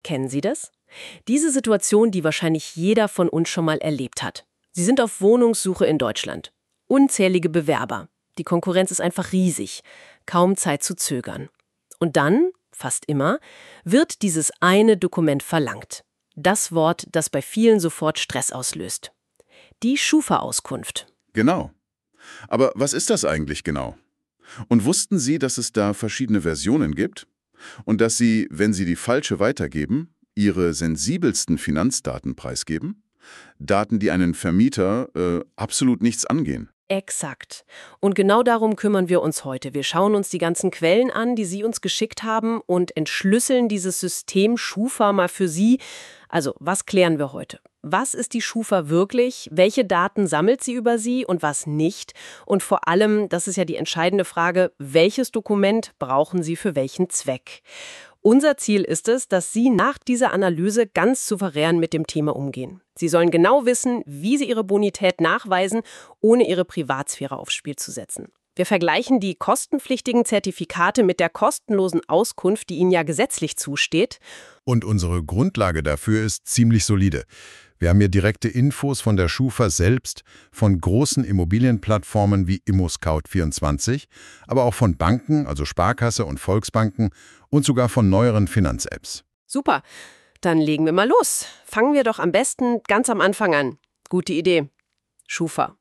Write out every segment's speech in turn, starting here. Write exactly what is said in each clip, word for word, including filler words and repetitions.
Kennen Sie das? Diese Situation, die wahrscheinlich jeder von uns schon mal erlebt hat. Sie sind auf Wohnungssuche in Deutschland. Unzählige Bewerber. Die Konkurrenz ist einfach riesig. Kaum Zeit zu zögern. Und dann, fast immer, wird dieses eine Dokument verlangt. Das Wort, das bei vielen sofort Stress auslöst. Die Schufa-Auskunft. Genau. Aber was ist das eigentlich genau? Und wussten Sie, dass es da verschiedene Versionen gibt? Und dass Sie, wenn Sie die falsche weitergeben, Ihre sensibelsten Finanzdaten preisgeben? Daten, die einen Vermieter äh, absolut nichts angehen. Exakt. Und genau darum kümmern wir uns heute. Wir schauen uns die ganzen Quellen an, die Sie uns geschickt haben und entschlüsseln dieses System Schufa mal für Sie. Also, was klären wir heute? Was ist die Schufa wirklich? Welche Daten sammelt sie über Sie und was nicht? Und vor allem, das ist ja die entscheidende Frage, welches Dokument brauchen Sie für welchen Zweck? Unser Ziel ist es, dass Sie nach dieser Analyse ganz souverän mit dem Thema umgehen. Sie sollen genau wissen, wie Sie Ihre Bonität nachweisen, ohne Ihre Privatsphäre aufs Spiel zu setzen. Wir vergleichen die kostenpflichtigen Zertifikate mit der kostenlosen Auskunft, die Ihnen ja gesetzlich zusteht. Und unsere Grundlage dafür ist ziemlich solide. Wir haben hier direkte Infos von der Schufa selbst, von großen Immobilienplattformen wie ImmoScout vierundzwanzig, aber auch von Banken, also Sparkasse und Volksbanken und sogar von neueren Finanz-Apps. Super, dann legen wir mal los. Fangen wir doch am besten ganz am Anfang an. Gute Idee. Schufa.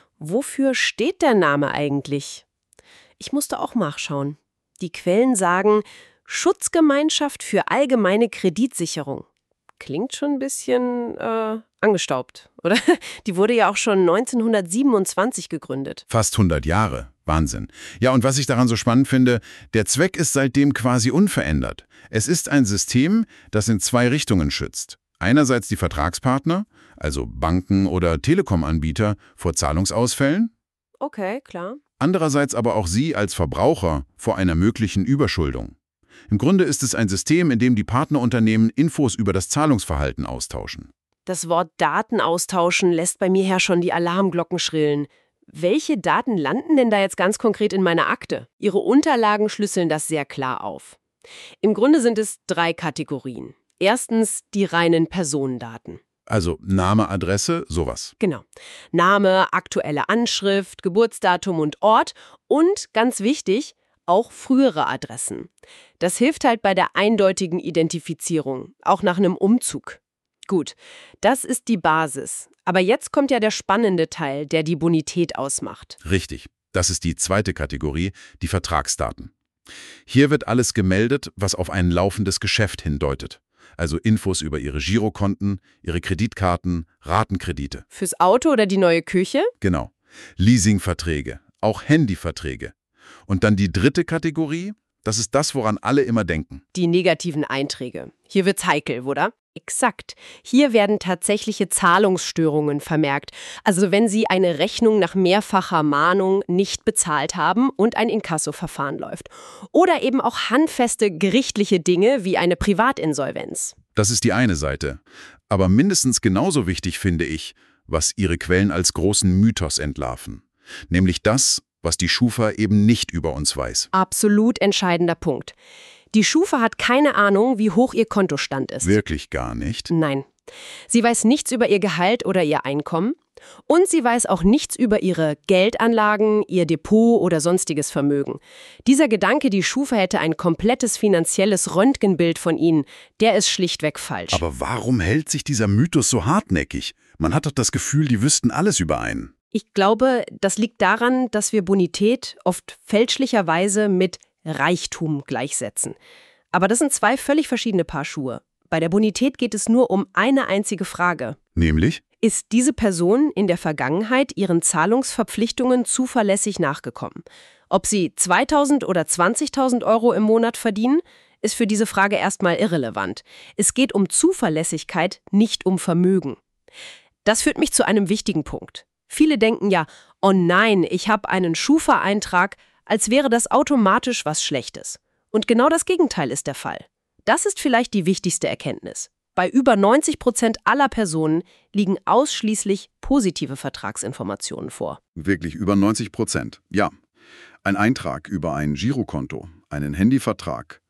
Wofür steht der Name eigentlich? Ich musste auch nachschauen. Die Quellen sagen Schutzgemeinschaft für allgemeine Kreditsicherung. Klingt schon ein bisschen äh, angestaubt, oder? Die wurde ja auch schon neunzehnhundertsiebenundzwanzig gegründet. Fast hundert Jahre. Wahnsinn. Ja, und was ich daran so spannend finde, der Zweck ist seitdem quasi unverändert. Es ist ein System, das in zwei Richtungen schützt. Einerseits die Vertragspartner, also Banken oder Telekom-Anbieter, vor Zahlungsausfällen. Okay, klar. Andererseits aber auch Sie als Verbraucher vor einer möglichen Überschuldung. Im Grunde ist es ein System, in dem die Partnerunternehmen Infos über das Zahlungsverhalten austauschen. Das Wort Daten austauschen lässt bei mir her schon die Alarmglocken schrillen. Welche Daten landen denn da jetzt ganz konkret in meiner Akte? Ihre Unterlagen schlüsseln das sehr klar auf. Im Grunde sind es drei Kategorien. Erstens die reinen Personendaten. Also Name, Adresse, sowas. Genau. Name, aktuelle Anschrift, Geburtsdatum und Ort und, ganz wichtig, auch frühere Adressen. Das hilft halt bei der eindeutigen Identifizierung, auch nach einem Umzug. Gut, das ist die Basis. Aber jetzt kommt ja der spannende Teil, der die Bonität ausmacht. Richtig. Das ist die zweite Kategorie, die Vertragsdaten. Hier wird alles gemeldet, was auf ein laufendes Geschäft hindeutet. Also Infos über Ihre Girokonten, Ihre Kreditkarten, Ratenkredite. Fürs Auto oder die neue Küche? Genau. Leasingverträge, auch Handyverträge. Und dann die dritte Kategorie, das ist das, woran alle immer denken. Die negativen Einträge. Hier wird's heikel, oder? Exakt. Hier werden tatsächliche Zahlungsstörungen vermerkt. Also wenn Sie eine Rechnung nach mehrfacher Mahnung nicht bezahlt haben und ein Inkassoverfahren läuft. Oder eben auch handfeste gerichtliche Dinge wie eine Privatinsolvenz. Das ist die eine Seite. Aber mindestens genauso wichtig finde ich, was Ihre Quellen als großen Mythos entlarven. Nämlich das, was die Schufa eben nicht über uns weiß. Absolut entscheidender Punkt. Die Schufa hat keine Ahnung, wie hoch ihr Kontostand ist. Wirklich gar nicht? Nein. Sie weiß nichts über ihr Gehalt oder ihr Einkommen. Und sie weiß auch nichts über ihre Geldanlagen, ihr Depot oder sonstiges Vermögen. Dieser Gedanke, die Schufa hätte ein komplettes finanzielles Röntgenbild von Ihnen, der ist schlichtweg falsch. Aber warum hält sich dieser Mythos so hartnäckig? Man hat doch das Gefühl, die wüssten alles über einen. Ich glaube, das liegt daran, dass wir Bonität oft fälschlicherweise mit Reichtum gleichsetzen. Aber das sind zwei völlig verschiedene Paar Schuhe. Bei der Bonität geht es nur um eine einzige Frage. Nämlich? Ist diese Person in der Vergangenheit ihren Zahlungsverpflichtungen zuverlässig nachgekommen? Ob sie zweitausend oder zwanzigtausend Euro im Monat verdienen, ist für diese Frage erstmal irrelevant. Es geht um Zuverlässigkeit, nicht um Vermögen. Das führt mich zu einem wichtigen Punkt. Viele denken ja, oh nein, ich habe einen Schufa-Eintrag, als wäre das automatisch was Schlechtes. Und genau das Gegenteil ist der Fall. Das ist vielleicht die wichtigste Erkenntnis. Bei über neunzig Prozent aller Personen liegen ausschließlich positive Vertragsinformationen vor. Wirklich über neunzig Prozent, ja. Ein Eintrag über ein Girokonto, einen Handyvertrag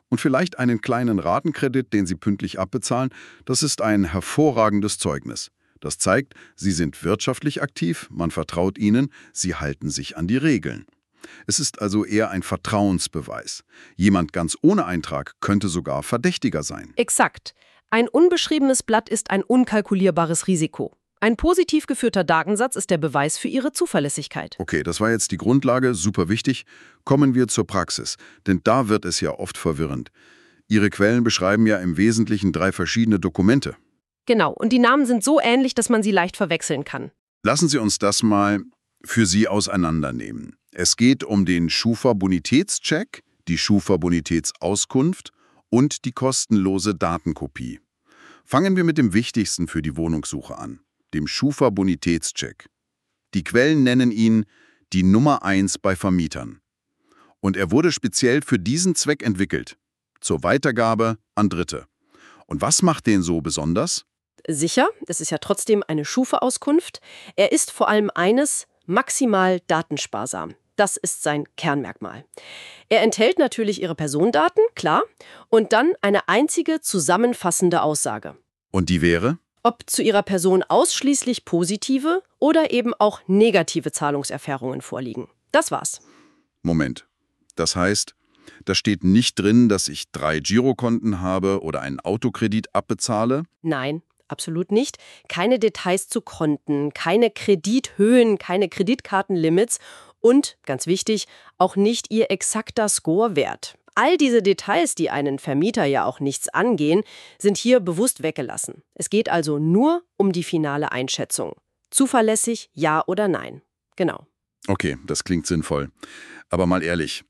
und vielleicht einen kleinen Ratenkredit, den Sie pünktlich abbezahlen, das ist ein hervorragendes Zeugnis. Das zeigt, Sie sind wirtschaftlich aktiv, man vertraut Ihnen, Sie halten sich an die Regeln. Es ist also eher ein Vertrauensbeweis. Jemand ganz ohne Eintrag könnte sogar verdächtiger sein. Exakt. Ein unbeschriebenes Blatt ist ein unkalkulierbares Risiko. Ein positiv geführter Datensatz ist der Beweis für Ihre Zuverlässigkeit. Okay, das war jetzt die Grundlage, super wichtig. Kommen wir zur Praxis, denn da wird es ja oft verwirrend. Ihre Quellen beschreiben ja im Wesentlichen drei verschiedene Dokumente. Genau, und die Namen sind so ähnlich, dass man sie leicht verwechseln kann. Lassen Sie uns das mal für Sie auseinandernehmen. Es geht um den Schufa-Bonitätscheck, die Schufa-Bonitätsauskunft und die kostenlose Datenkopie. Fangen wir mit dem Wichtigsten für die Wohnungssuche an, dem Schufa-Bonitätscheck. Die Quellen nennen ihn die Nummer eins bei Vermietern. Und er wurde speziell für diesen Zweck entwickelt, zur Weitergabe an Dritte. Und was macht den so besonders? Sicher, es ist ja trotzdem eine Schufa-Auskunft. Er ist vor allem eines, maximal datensparsam. Das ist sein Kernmerkmal. Er enthält natürlich Ihre Personendaten, klar, und dann eine einzige zusammenfassende Aussage. Und die wäre? Ob zu Ihrer Person ausschließlich positive oder eben auch negative Zahlungserfahrungen vorliegen. Das war's. Moment. Das heißt, da steht nicht drin, dass ich drei Girokonten habe oder einen Autokredit abbezahle? Nein, absolut nicht. Keine Details zu Konten, keine Kredithöhen, keine Kreditkartenlimits und, ganz wichtig, auch nicht Ihr exakter Scorewert. All diese Details, die einen Vermieter ja auch nichts angehen, sind hier bewusst weggelassen. Es geht also nur um die finale Einschätzung. Zuverlässig, ja oder nein. Genau. Okay, das klingt sinnvoll. Aber mal ehrlich,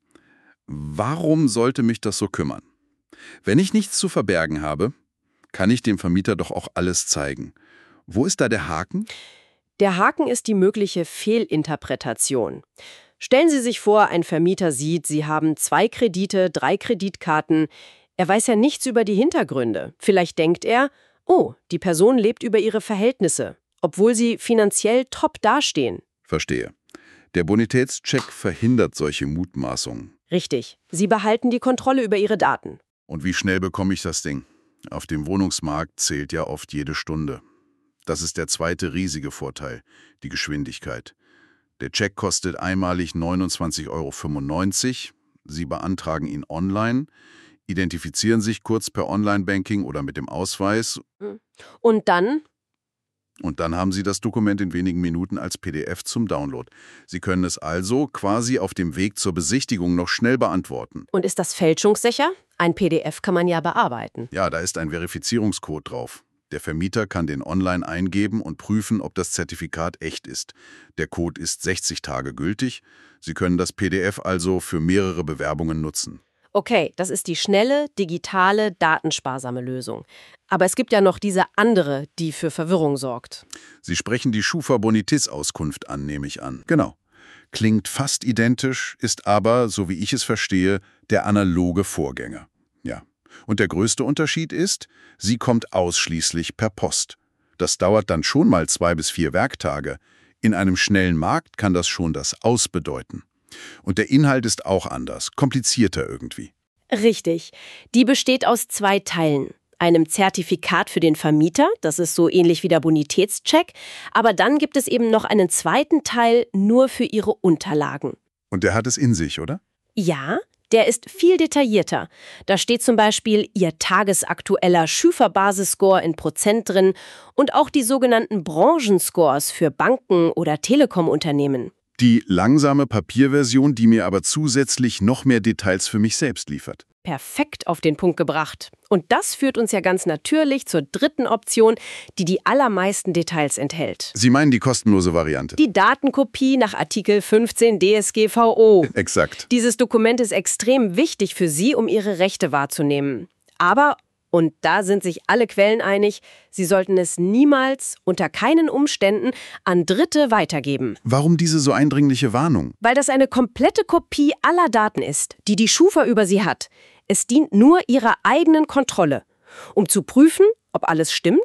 warum sollte mich das so kümmern? Wenn ich nichts zu verbergen habe, kann ich dem Vermieter doch auch alles zeigen. Wo ist da der Haken? Der Haken ist die mögliche Fehlinterpretation. Stellen Sie sich vor, ein Vermieter sieht, Sie haben zwei Kredite, drei Kreditkarten. Er weiß ja nichts über die Hintergründe. Vielleicht denkt er, oh, die Person lebt über ihre Verhältnisse, obwohl sie finanziell top dastehen. Verstehe. Der Bonitätscheck verhindert solche Mutmaßungen. Richtig. Sie behalten die Kontrolle über Ihre Daten. Und wie schnell bekomme ich das Ding? Auf dem Wohnungsmarkt zählt ja oft jede Stunde. Das ist der zweite riesige Vorteil, die Geschwindigkeit. Der Check kostet einmalig neunundzwanzig Euro fünfundneunzig. Sie beantragen ihn online, identifizieren sich kurz per Online-Banking oder mit dem Ausweis. Und dann? Und dann haben Sie das Dokument in wenigen Minuten als P D F zum Download. Sie können es also quasi auf dem Weg zur Besichtigung noch schnell beantworten. Und ist das fälschungssicher? Ein P D F kann man ja bearbeiten. Ja, da ist ein Verifizierungscode drauf. Der Vermieter kann den online eingeben und prüfen, ob das Zertifikat echt ist. Der Code ist sechzig Tage gültig. Sie können das P D F also für mehrere Bewerbungen nutzen. Okay, das ist die schnelle, digitale, datensparsame Lösung. Aber es gibt ja noch diese andere, die für Verwirrung sorgt. Sie sprechen die Schufa-Bonitätsauskunft an, nehme ich an. Genau. Klingt fast identisch, ist aber, so wie ich es verstehe, der analoge Vorgänger. Ja. Und der größte Unterschied ist, sie kommt ausschließlich per Post. Das dauert dann schon mal zwei bis vier Werktage. In einem schnellen Markt kann das schon das Aus bedeuten. Und der Inhalt ist auch anders, komplizierter irgendwie. Richtig. Die besteht aus zwei Teilen. Einem Zertifikat für den Vermieter, das ist so ähnlich wie der Bonitätscheck, aber dann gibt es eben noch einen zweiten Teil nur für Ihre Unterlagen. Und der hat es in sich, oder? Ja, der ist viel detaillierter. Da steht zum Beispiel Ihr tagesaktueller Schufa-Basisscore in Prozent drin und auch die sogenannten Branchenscores für Banken oder Telekom-Unternehmen. Die langsame Papierversion, die mir aber zusätzlich noch mehr Details für mich selbst liefert. Perfekt auf den Punkt gebracht. Und das führt uns ja ganz natürlich zur dritten Option, die die allermeisten Details enthält. Sie meinen die kostenlose Variante? Die Datenkopie nach Artikel fünfzehn D S G V O. Exakt. Dieses Dokument ist extrem wichtig für Sie, um Ihre Rechte wahrzunehmen. Aber, und da sind sich alle Quellen einig, Sie sollten es niemals, unter keinen Umständen, an Dritte weitergeben. Warum diese so eindringliche Warnung? Weil das eine komplette Kopie aller Daten ist, die die Schufa über Sie hat. Es dient nur Ihrer eigenen Kontrolle, um zu prüfen, ob alles stimmt,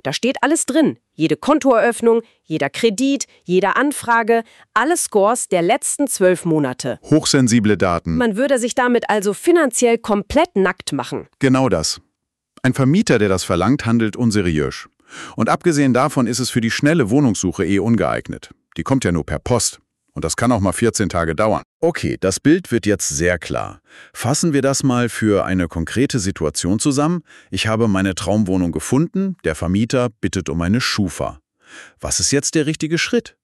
Da steht alles drin. Jede Kontoeröffnung, jeder Kredit, jede Anfrage, alle Scores der letzten zwölf Monate. Hochsensible Daten. Man würde sich damit also finanziell komplett nackt machen. Genau das. Ein Vermieter, der das verlangt, handelt unseriös. Und abgesehen davon ist es für die schnelle Wohnungssuche eh ungeeignet. Die kommt ja nur per Post. Und das kann auch mal vierzehn Tage dauern. Okay, das Bild wird jetzt sehr klar. Fassen wir das mal für eine konkrete Situation zusammen. Ich habe meine Traumwohnung gefunden, der Vermieter bittet um eine Schufa. Was ist jetzt der richtige Schritt?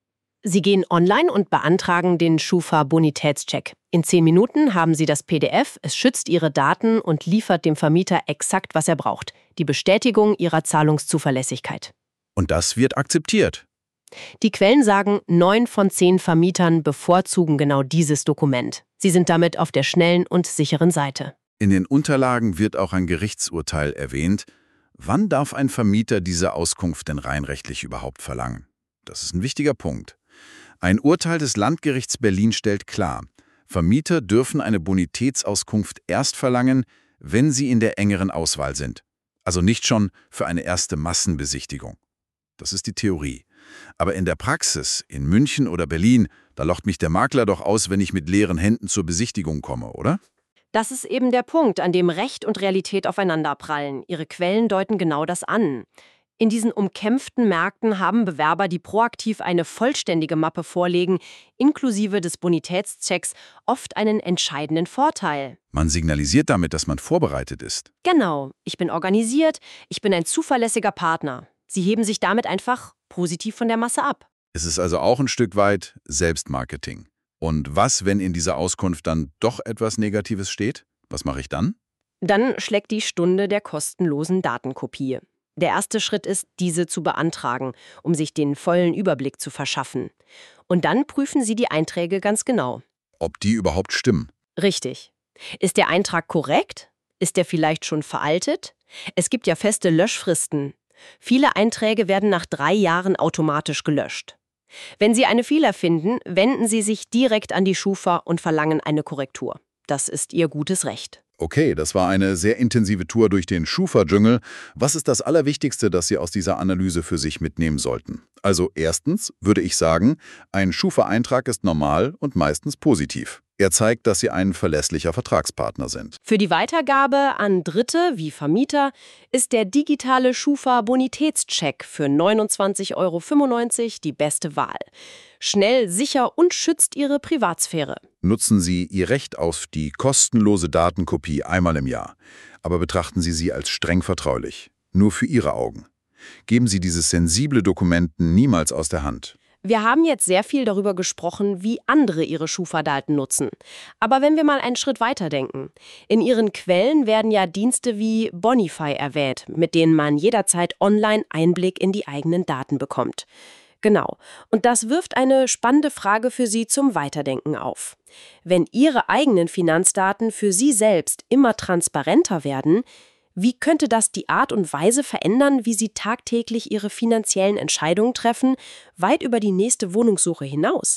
Sie gehen online und beantragen den Schufa-Bonitätscheck. In zehn Minuten haben Sie das P D F, es schützt Ihre Daten und liefert dem Vermieter exakt, was er braucht. Die Bestätigung Ihrer Zahlungszuverlässigkeit. Und das wird akzeptiert. Die Quellen sagen, neun von zehn Vermietern bevorzugen genau dieses Dokument. Sie sind damit auf der schnellen und sicheren Seite. In den Unterlagen wird auch ein Gerichtsurteil erwähnt. Wann darf ein Vermieter diese Auskunft denn rein rechtlich überhaupt verlangen? Das ist ein wichtiger Punkt. Ein Urteil des Landgerichts Berlin stellt klar, Vermieter dürfen eine Bonitätsauskunft erst verlangen, wenn sie in der engeren Auswahl sind. Also nicht schon für eine erste Massenbesichtigung. Das ist die Theorie. Aber in der Praxis, in München oder Berlin, da locht mich der Makler doch aus, wenn ich mit leeren Händen zur Besichtigung komme, oder? Das ist eben der Punkt, an dem Recht und Realität aufeinanderprallen. Ihre Quellen deuten genau das an. In diesen umkämpften Märkten haben Bewerber, die proaktiv eine vollständige Mappe vorlegen, inklusive des Bonitätschecks, oft einen entscheidenden Vorteil. Man signalisiert damit, dass man vorbereitet ist. Genau, ich bin organisiert, ich bin ein zuverlässiger Partner. Sie heben sich damit einfach positiv von der Masse ab. Es ist also auch ein Stück weit Selbstmarketing. Und was, wenn in dieser Auskunft dann doch etwas Negatives steht? Was mache ich dann? Dann schlägt die Stunde der kostenlosen Datenkopie. Der erste Schritt ist, diese zu beantragen, um sich den vollen Überblick zu verschaffen. Und dann prüfen Sie die Einträge ganz genau. Ob die überhaupt stimmen? Richtig. Ist der Eintrag korrekt? Ist der vielleicht schon veraltet? Es gibt ja feste Löschfristen. Viele Einträge werden nach drei Jahren automatisch gelöscht. Wenn Sie eine Fehler finden, wenden Sie sich direkt an die Schufa und verlangen eine Korrektur. Das ist Ihr gutes Recht. Okay, das war eine sehr intensive Tour durch den Schufa-Dschungel. Was ist das Allerwichtigste, das Sie aus dieser Analyse für sich mitnehmen sollten? Also erstens würde ich sagen, ein Schufa-Eintrag ist normal und meistens positiv. Er zeigt, dass Sie ein verlässlicher Vertragspartner sind. Für die Weitergabe an Dritte wie Vermieter ist der digitale Schufa-Bonitätscheck für neunundzwanzig Euro fünfundneunzig die beste Wahl. Schnell, sicher und schützt Ihre Privatsphäre. Nutzen Sie Ihr Recht auf die kostenlose Datenkopie einmal im Jahr, aber betrachten Sie sie als streng vertraulich, nur für Ihre Augen. Geben Sie dieses sensible Dokument niemals aus der Hand. Wir haben jetzt sehr viel darüber gesprochen, wie andere ihre Schufa-Daten nutzen. Aber wenn wir mal einen Schritt weiter denken. In Ihren Quellen werden ja Dienste wie Bonify erwähnt, mit denen man jederzeit online Einblick in die eigenen Daten bekommt. Genau. Und das wirft eine spannende Frage für Sie zum Weiterdenken auf. Wenn Ihre eigenen Finanzdaten für Sie selbst immer transparenter werden, wie könnte das die Art und Weise verändern, wie Sie tagtäglich Ihre finanziellen Entscheidungen treffen, weit über die nächste Wohnungssuche hinaus?